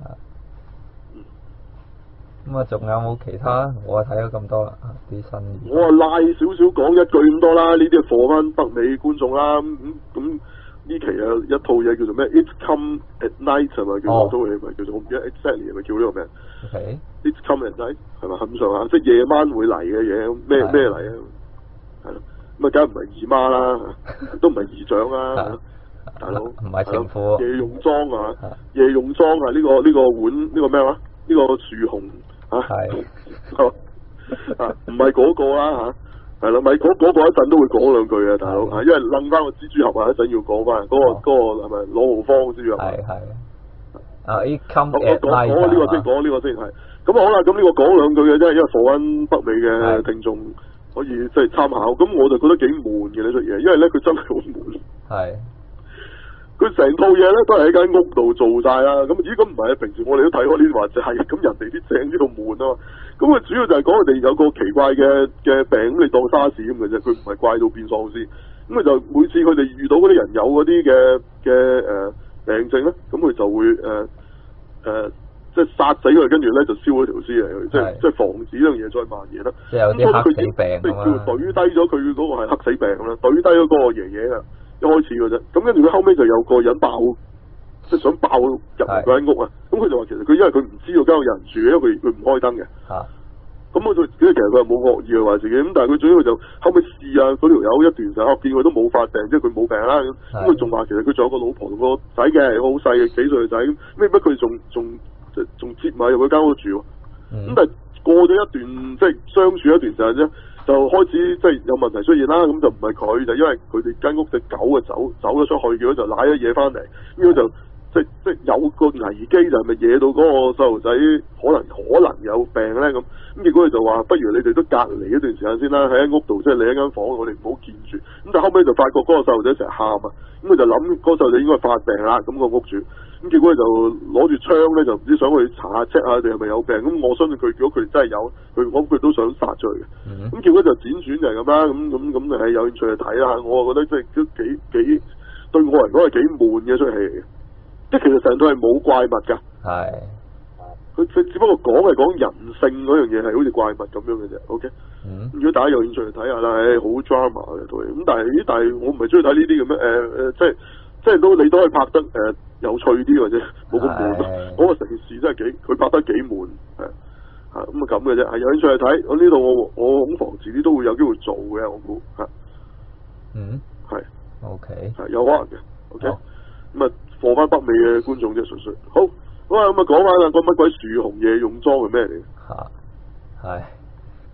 咁啊，仲有冇其他？我啊睇咗咁多啦，啲新嘢。我啊賴少少講一句咁多啦，呢啲係貨翻北美觀眾啦。咁咁。呢期啊一套嘢叫做咩 ？It's Come at Night 係咪叫嗰套嘢？咪叫做我唔記得 exactly 係咪叫呢個名 ？Okay. It's Come at Night 係咪咁上下？即係夜晚會嚟嘅嘢，咩咩嚟啊？係咯，咁啊梗係唔係姨媽啦，都唔係姨丈啦，大佬唔係情婦，夜用裝啊，夜用裝啊！呢個呢個碗呢個咩話？呢個樹熊啊，係啊，唔係嗰個啦嚇。係啦，咪嗰嗰個一陣都會講兩句嘅，大佬，因為諗翻個蜘蛛俠啊，一陣要講翻嗰個嗰個係咪羅浩方蜘蛛俠？係係。啊，It Come at Night。我講講呢個先，講呢個先係。咁好啦，咁呢個講兩句嘅啫，因為放緊北美嘅聽眾可以即係參考。咁我就覺得幾悶嘅呢出嘢，因為咧佢真係好悶。係。佢成套嘢咧都係喺間屋度做晒啦，咁咦咁唔係啊？平時我哋都睇開呢啲話就係，咁人哋啲正呢度悶啊嘛。咁佢主要就係講佢哋有個奇怪嘅嘅病，咁你當沙士咁嘅啫，佢唔係怪到變喪屍。咁佢就每次佢哋遇到嗰啲人有嗰啲嘅嘅誒病症咧，咁佢就會誒誒、呃呃、即係殺死佢，跟住咧就燒咗條屍嚟，即係即係防止呢樣嘢再蔓延啦。即係有啲黑死病啊嘛。叫懟低咗佢嗰個係黑死病啦，懟低咗嗰個爺爺啊！一開始嘅啫，咁跟住佢後尾就有個人爆，即係想爆入嗰間屋啊！咁佢就話其實佢因為佢唔知道間屋有人住嘅，因為佢佢唔開燈嘅。嚇、啊！咁我就其實佢又冇惡意嘅話自己，咁但係佢最尾就後尾試啊嗰條友一段時間，我見佢都冇發病，即係佢冇病啦。咁佢仲話其實佢仲有個老婆同個仔嘅，好細嘅幾歲嘅仔。咁咩乜佢仲仲即係仲接埋入佢間屋住喎？咁、嗯、但係過咗一段即係相處一段時間啫。就開始即係有問題出現啦，咁就唔係佢，就因為佢哋間屋隻狗啊走走咗出去，結果就攋咗嘢翻嚟，咁樣就即即有個危機，就係咪惹到嗰個細路仔可能可能有病咧咁，咁結果佢就話不如你哋都隔離一段時間先啦，喺間屋度即係你喺間房，我哋唔好見住，咁但後尾就發覺嗰個細路仔成日喊啊，咁佢就諗嗰個細路仔應該發病啦，咁個屋主。咁結果就攞住槍咧，就唔知想去查下 check 下佢哋係咪有病。咁我相信佢，如果佢真係有，佢我佢都想殺出去嘅。咁、嗯、結果就輾轉就係咁啦。咁咁咁係有興趣去睇啦。我覺得即係都幾幾對我嚟講係幾悶嘅出戲嚟嘅。即係其實成套係冇怪物㗎。係。佢佢只不過講係講人性嗰樣嘢係好似怪物咁樣嘅啫。OK、嗯。如果大家有興趣去睇下啦，係好 drama 嘅套戲。咁但係咦？但係我唔係中意睇呢啲嘅咩？誒、呃、誒，即係。即係都你都可以拍得誒、呃、有趣啲嘅啫，冇咁悶咯。嗰、那個城市真係幾，佢拍得幾悶，係嚇咁啊咁嘅啫。係有興趣去睇，我呢度我我恐防遲啲都會有機會做嘅，我估嚇。嗯，係。O K。係有可能嘅。O K。咁啊，放翻北美嘅觀眾啫，純粹。好，好啊，咁啊講翻啦，個乜鬼樹熊夜用裝係咩嚟嘅？嚇，係。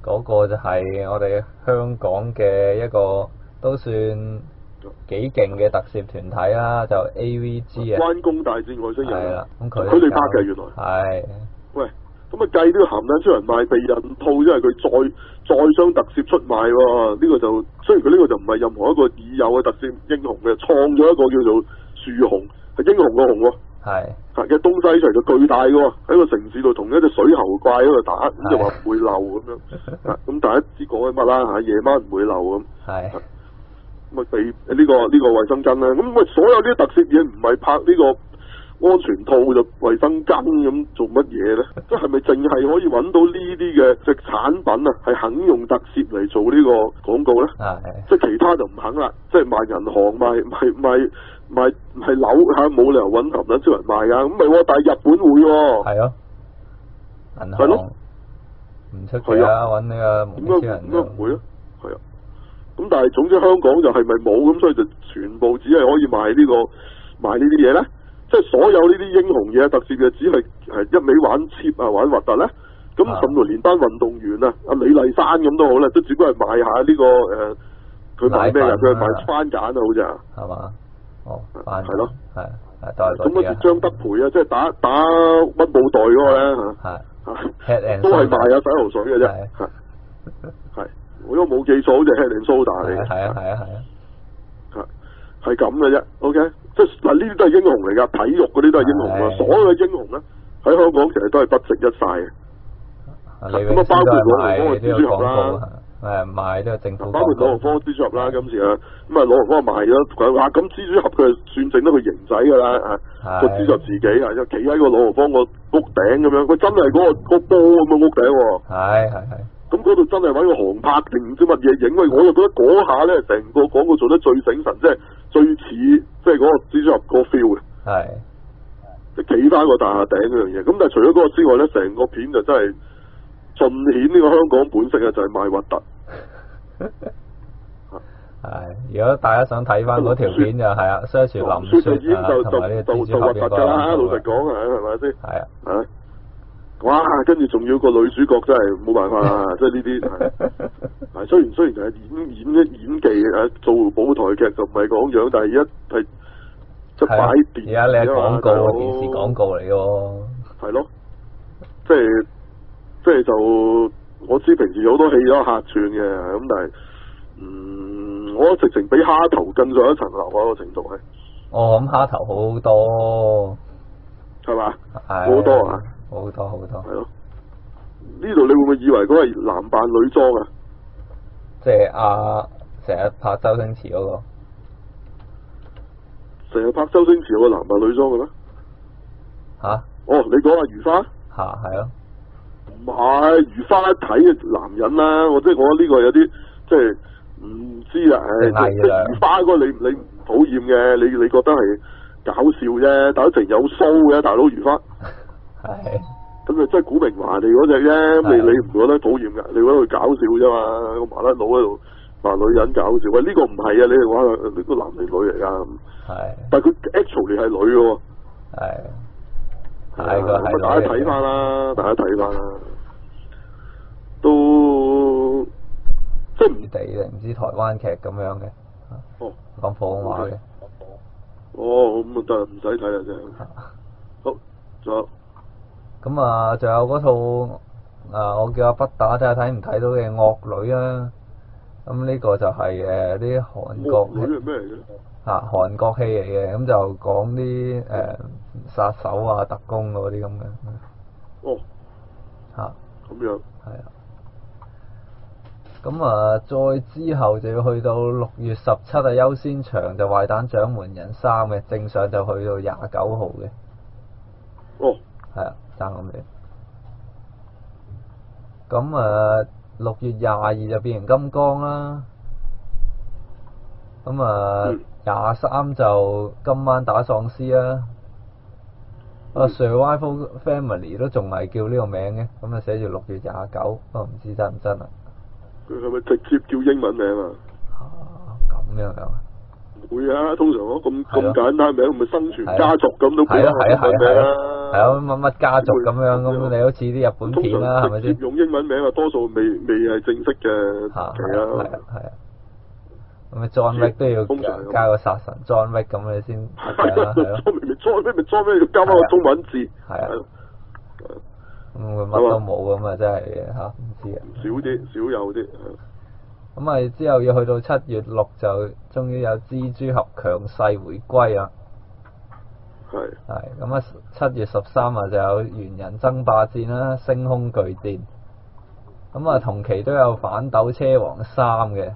嗰個就係我哋香港嘅一個都算幾勁嘅特攝團體啦，就 A V G 啊。 關公大戰外星人。 係啦，咁佢佢哋拍嘅原來。 係。 喂，咁啊計呢個鹹蛋超人賣避孕套，因為佢再再將特攝出賣喎。呢、這個就雖然佢呢個就唔係任何一個已有嘅特攝英雄嘅，創咗一個叫做樹熊，係英雄個熊喎。 係。 嘅東西出嚟就巨大嘅喎，喺個城市度同一隻水猴怪喺度打，咁就話唔會漏咁樣。咁大家知講緊乜啦嚇？夜晚唔會漏咁。係。咁啊，避呢個呢個衛生巾啦。咁喂，所有呢啲特攝嘢唔係拍呢個安全套就衛生巾咁做乜嘢咧？即係咪淨係可以揾到呢啲嘅即係產品啊？係肯用特攝嚟做呢個廣告咧？即係其他就唔肯啦。即係賣銀行賣賣賣賣賣樓嚇，冇理由揾鹹蛋超人賣㗎。咁咪喎，但係日本會喎。係咯。銀行。係咯。唔出奇啊！揾呢個無超人。點解唔會咧？係啊。咁但係總之香港就係咪冇咁，所以就全部只係可以賣呢個賣呢啲嘢咧？即係所有呢啲英雄嘢、特攝嘅，只係係一味玩 cheap 啊、玩核突咧。咁甚至連班運動員啊、阿李麗珊咁都好啦，都只不過係賣下呢、這個誒，佢、呃、賣咩啊？佢係賣番梘啊，好似啊。係嘛？哦，係咯，係係咁好似張德培啊，即係打打溫布袋嗰個咧嚇，都係賣下洗頭水嘅啫，係係。我都冇記錯，好似 Head and Shoulder嚟嘅。係啊係啊係啊，係係咁嘅啫。OK，即係嗱，呢啲都係英雄嚟㗎，體育嗰啲都係英雄啊。所有嘅英雄咧，喺香港其實都係不值一晒嘅。咁啊，包括攞嚟幫個蜘蛛俠啦，誒賣呢個政府，包括攞嚟幫蜘蛛俠啦。今次啊，咁啊攞嚟幫我賣咗，啊咁蜘蛛俠佢算整得佢型仔㗎啦，啊個蜘蛛俠自己啊，就企喺個攞嚟幫個屋頂咁樣，佢真係嗰個個波咁嘅屋頂喎。係係係。咁嗰度真係揾個航拍定唔知乜嘢影，喂！我就覺得嗰下咧，成個廣告做得最醒神，即係最似即係嗰個蜘蛛俠個 feel 嘅。係，即係企翻個大廈頂嗰樣嘢。咁但係除咗嗰個之外咧，成個片就真係盡顯呢個香港本色啊，就係賣核突。係，如果大家想睇翻嗰條片就係啊 ，search 林雪啊，同埋呢個蜘蛛俠嘅歌。老實講啊，係咪先？係啊，係。哇！跟住仲要個女主角真係冇辦法啦，即係呢啲係雖然雖然係演演一演技誒，做舞台劇就唔係講樣，但係一係即係擺電，而家你係廣告啊，電視廣告嚟嘅。係咯，即係即係就我知平時好多戲都客串嘅，咁但係嗯，我直情比蝦頭更上一層樓嗰個程度係。哦，咁蝦頭好多，係嘛？好多啊！好多好多係咯，呢度你會唔會以為嗰係男扮女裝啊？即係阿成日拍周星馳嗰個，成日拍周星馳嗰個男扮女裝嘅咩？吓？哦，你講阿如花？吓，係咯。唔係如花一睇嘅男人啦，我即係我覺得呢個有啲即係唔知啦，唉，即係如花嗰個你你唔討厭嘅，你你覺得係搞笑啫，但係一直有鬚嘅大佬如花。係，咁啊真係古明華嚟嗰隻啫，你你唔覺得討厭噶？你覺得佢搞笑啫嘛？個麻甩佬喺度扮女人搞笑，喂呢、這個唔係啊！你哋話呢個男定女嚟噶？係，但係佢 actually 係女嘅。係，係個係。大家睇翻啦，大家睇翻啦，都即係唔地嘅，唔知台灣劇咁樣嘅。哦，講普通話嘅。哦，咁啊得，唔使睇啦，真係。好，仲有。咁啊，仲有嗰套啊，我叫阿不打睇下睇唔睇到嘅惡女啊！咁呢個就係誒啲韓國女係咩嚟嘅？嚇，韓國戲嚟嘅，咁就講啲誒殺手啊、特工嗰啲咁嘅。哦。嚇。咁樣。係啊。咁啊，再之後就要去到六月十七啊，優先場就壞蛋掌門人三嘅，正常就去到廿九號嘅。哦。係啊。爭咁嘅，咁啊六月廿二就變成金剛啦，咁啊廿三就今晚打喪屍啦，啊 Survival Family 都仲係叫呢個名嘅，咁啊寫住六月廿九，不過唔知真唔真啊？佢係咪直接叫英文名啊？啊咁樣樣， 唔會啊，通常咯咁咁係咯簡單名，咪生存家族咁都係啊係啊係啊係啊，係啊， 啊乜乜家族咁樣咁，你好似啲日本片啦，係咪先？ 用英文名啊，多數未未係正式嘅嚇期係啊係啊。 啊，咁咪 John Wick 都要通常咁加個殺神 John Wick 咁你先係係啊係啊， 咯， 裝明明裝咩咪裝咩，要加翻個中文字。 係啊係咯咁佢乜都冇咁啊，真係嚇唔知啊。 少啲少有啲。 咁咪之後要去到七月六就終於有蜘蛛俠強勢回歸啊！ 係。 係咁啊，七月十三啊就有猿人爭霸戰啦、星空巨戰。咁啊，同期都有反斗車王三嘅。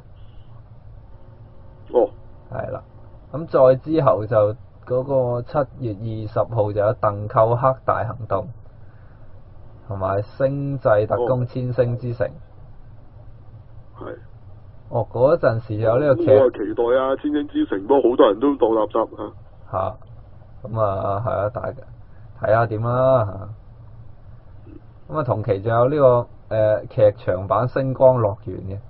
哦。 係啦。咁再之後就嗰個七月二十號就有鄧寇克大行動，同埋星際特工千星之城。 係。 哦，嗰陣時有呢個劇。 我係期待啊！千星之城，不過好多人都當垃圾啊。 嚇，咁啊係啊，大家睇下點啦嚇。咁啊，同期仲有呢、這個誒、呃、劇場版《星光樂園》嘅。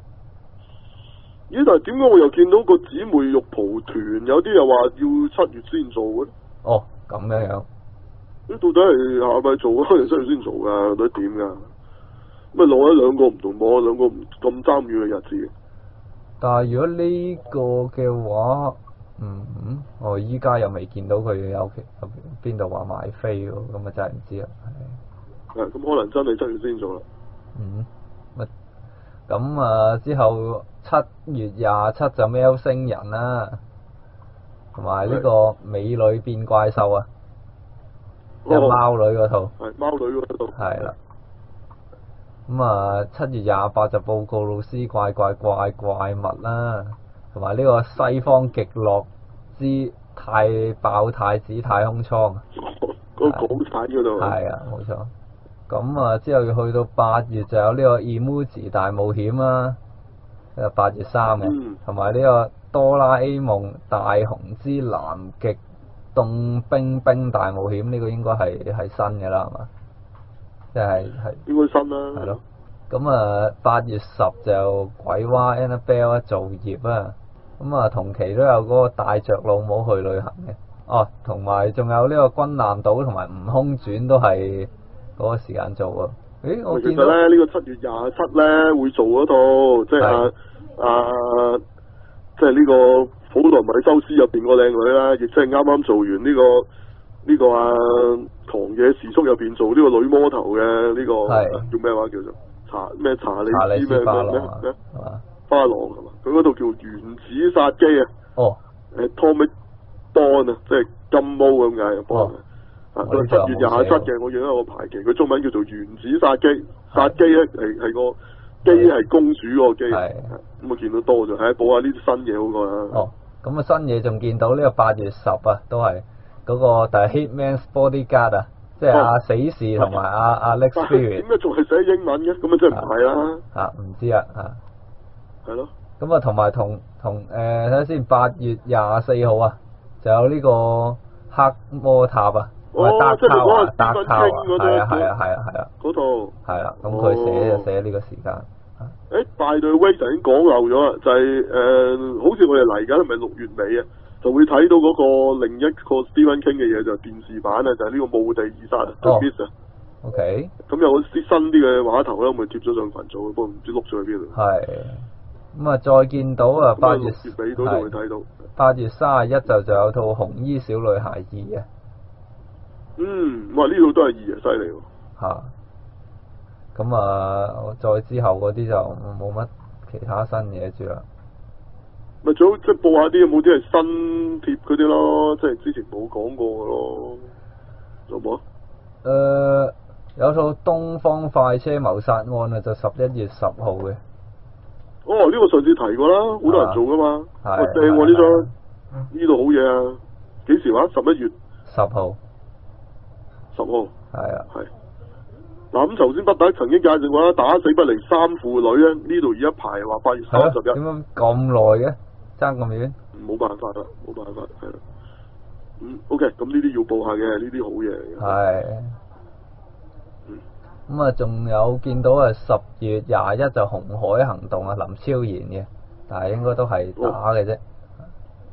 咦？但係點解我又見到個姊妹玉蒲團有啲又話要七月先做嘅？ 哦，咁樣樣。 咁到底係下咪做啊？定七月先做㗎？到底點㗎？咁咪攞咗兩個唔同網，兩個唔咁爭遠嘅日子。 但係如果呢個嘅話，嗯，我依家又未見到佢有有邊度話買飛喎，咁啊真係唔知啊。 係。咁可能真係七月先做啦。 嗯。乜？咁啊，之後七月廿七就喵星人啦，同埋呢個美女變怪獸啊，即係貓女嗰套。 係貓女嗰套。 係啦。咁啊，七月廿八就報告老師怪怪怪怪物啦，同埋呢個西方極樂之太爆太子太空艙。 嗰個港產嗰度。 係啊，冇錯。咁啊，之後要去到八月就有呢個 Emoji 大冒險啦，呢個八月三嘅，同埋呢個哆啦 A 夢大雄之南極凍冰冰大冒險，呢、這個應該係係新嘅啦，係嘛？即係係應該新啦。 係咯。咁啊，八月十就鬼娃 Annabelle 造業啊，咁啊同期都有嗰個帶着老母去旅行嘅，哦、啊，同埋仲有呢個軍艦島同埋悟空傳都係嗰個時間做啊。誒，我見到其實咧呢、這個七月廿七咧會做嗰套，即係啊啊，即係呢個普羅米修斯入邊個靚女啦，亦即係啱啱做完呢、這個呢、這個啊狂野時速入邊做呢個女魔頭嘅呢、這個叫咩話叫做？查咩查理斯咩咩咩咩花郎係嘛？佢嗰度叫原子殺機啊！ 哦， 誒 Atomic Dawn啊，即係金毛咁解嘅幫啊！佢七月廿七嘅，我認得個排期，佢中文叫做原子殺機，殺機咧係係個機係公主嗰個機，咁我見到多咗，係補下呢啲新嘢好過啦。 哦，咁啊新嘢仲見到呢個八月十啊，都係嗰個但係 Hitman's Bodyguard 啊。即係阿死侍同埋阿阿 Alex Spirit， 點解仲係寫英文嘅？咁啊真係唔係啦。 嚇唔知啊嚇。 係咯。 咁啊同埋同同誒睇下先，八月廿四號啊，就有呢個黑魔塔啊， 哦， 達即係嗰個達塔啊，係啊係啊係啊係啊。 嗰套。 係啦，咁佢寫就寫呢個時間。 誒，By the way，就已經講漏咗啦，就係誒，好似我哋嚟緊係咪六月尾啊？就會睇到嗰個另一個 Stephen King 嘅嘢，就係電視版啊，就係呢個《墓地二殺》The Mist 啊。 OK。 咁有啲新啲嘅畫頭咧，我咪貼咗上群組，不過唔知碌咗去邊度。 係。咁啊，再見到啊，八月尾到就會睇到。 八月三十一就就有套《紅衣小女孩二》啊。 嗯，哇！呢套都係二啊，犀利喎。 嚇。咁啊，再之後嗰啲就冇乜其他新嘢住啦。 咪最好即係報下啲有冇啲係新貼嗰啲咯，即係之前冇講過嘅咯，有冇啊？ 誒、呃，有套《東方快車謀殺案》啊，就十一月十號嘅。 哦，呢、這個上次提過啦，好多人做噶嘛。 係。 哇，正喎呢張，呢度好嘢啊！幾時話？十一月。十號。十號。 係啊。 係。嗱咁頭先不打曾經介紹過啦，打死不離三父女咧，呢度而家排話八月三十一。 點解咁耐嘅？爭咁遠？ 冇辦法啦，冇辦法，係啦。嗯 ，OK，咁呢啲要報下嘅，呢啲好嘢嚟嘅。係。嗯。 咁啊，仲有見到啊，十月廿一就紅海行動啊，林超賢嘅，但係應該都係打嘅啫。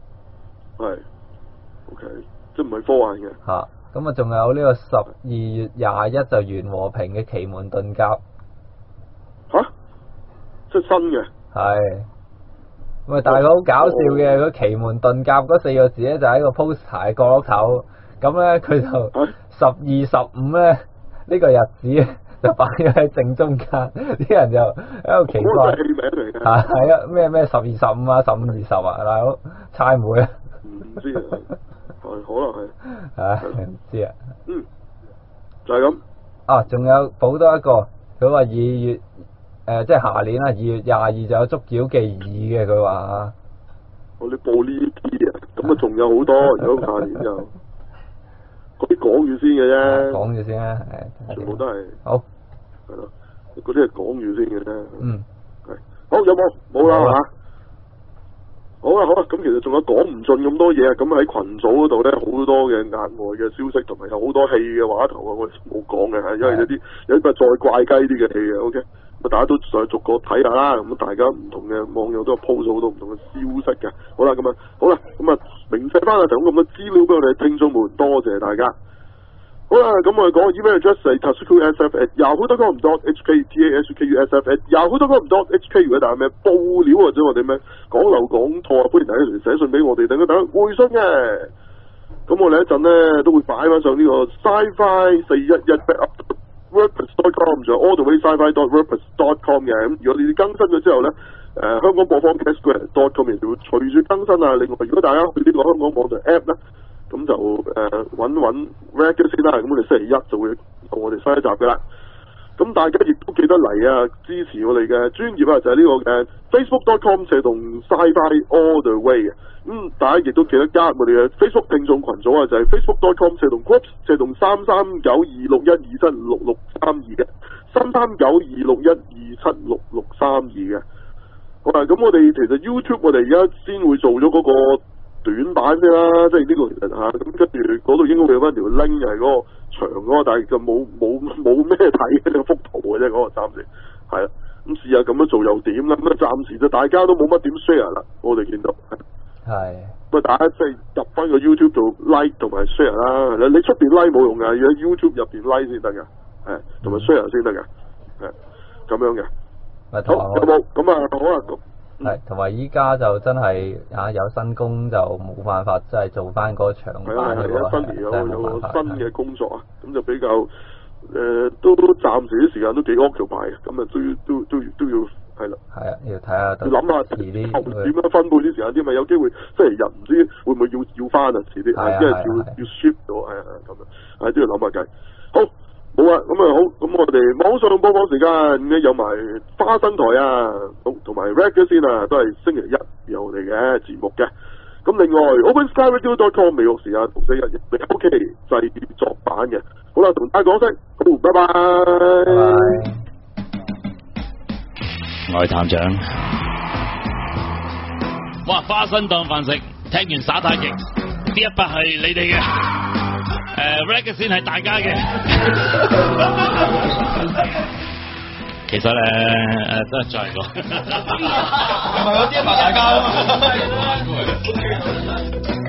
係 OK， 即係唔係科幻嘅嚇。咁啊，仲有呢個十二月廿一就袁和平嘅奇門遁甲嚇，即係新嘅。 係。咁啊，但係佢好搞笑嘅，佢奇門遁甲嗰四個字咧就喺個 poster 嘅角落頭，咁咧佢就十二十五咧呢個日子就擺咗喺正中間，啲人就喺度奇怪。 嗰個係戲名嚟嘅。 係係啊，咩咩十二十五啊，十五二十啊，大佬猜枚啊？ 唔知啊，係可能係。 唉，唔知啊。 嗯，就係咁。 啊，仲有補多一個，佢話二月。誒、呃，即係下年啦，二月廿二就有捉妖記二嘅，佢話。 我哋報呢啲啊，咁啊仲有好多，如果下年就嗰啲講住先嘅啫。 講住先啦，係。 全部都係。 好。 係咯，嗰啲係講住先嘅啫。 嗯。 係。好，有冇？冇啦，係嘛？好啦，好啦，咁其實仲有講唔盡咁多嘢啊！咁喺群組嗰度咧，好多嘅額外嘅消息，同埋有好多戲嘅話頭啊，我哋冇講嘅嚇，因為有啲有啲再怪雞啲嘅戲嘅 ，OK。咁大家都上逐個睇下啦，咁大家唔同嘅網友都有 post 好多唔同嘅消息嘅。好啦，咁啊，好啦，咁啊，明細翻啊，提供咁多資料俾我哋聽眾們，多謝大家。好啦，咁我哋講 email address 係 tasuku.sf at yahoo dot com dot hk，t a s u k u s f at yahoo dot com dot hk。如果大家咩報料或者我哋咩講漏講錯啊，歡迎大家嚟寫信俾我哋，等一等回信嘅。咁我哋一陣咧都會擺翻上呢個 sci-fi 四一一 backup wordpress dot com， 仲有 all the way sci-fi dot wordpress dot com 嘅。咁如果你哋更新咗之後咧，誒、呃、香港播放 cast square dot com 亦都會隨住更新啊。另外，如果大家去呢個香港網站 app 咧，咁就誒揾揾 Rag 先啦。咁我哋星期一就會同我哋新一集嘅啦。咁大家亦都記得嚟啊，支持我哋嘅專頁啊，就係、是、呢、這個誒 facebook dot com 斜動 sci-fi all the way 嘅。咁大家亦都記得加入我哋嘅 Facebook 聽眾群組啊，就係、是、facebook dot com 斜動 groups 斜動三三九二六一二七六六三二嘅，三三九二六一二七六六三二嘅。好啦，咁我哋其實 YouTube 我哋而家先會做咗嗰個短版先啦，即係呢個其實嚇，咁跟住嗰度應該會有翻條 link 係嗰個長嗰個，但係就冇冇冇咩睇嘅幅圖嘅啫，嗰、那個暫時係啦。咁試下咁樣做又點啦？咁啊暫時就大家都冇乜點 share 啦，我哋見到係。咁啊大家即係入翻個 YouTube 做 like 同埋 share 啦，你出邊 like 冇用㗎，要喺 YouTube 入邊 like 先得㗎，係同埋 share 先得㗎，係咁樣嘅。好有冇？咁啊好啦。 係，同埋依家就真係嚇有新工就冇辦法，即係做翻嗰場版嘅喎。 新年有有個新嘅工作啊，咁就比較誒、呃、都暫時啲時間都幾 occupy 嘅，咁啊都要都都都要係啦。係啊，要睇下。要諗下點樣分配啲時間啲，咪有機會星期日唔知會唔會要要翻啊？遲啲係即係要要 shift 到係啊咁啊，係都要諗下計。好。好啊，咁啊好，咁我哋網上播放時間咧有埋花生台啊，好同埋 Rag 先啊，都係星期一有我哋嘅節目嘅。咁另外 open sky radio dot com 美國時間同星期日 OK 製作版嘅。好啦，同大家講聲，好，拜拜。拜拜。 我係探長。哇，花生當飯食，聽完耍太極，呢一筆係你哋嘅。誒 Rag 先係大家嘅，其實咧誒都係再嚟過，唔係有啲係大家啊嘛。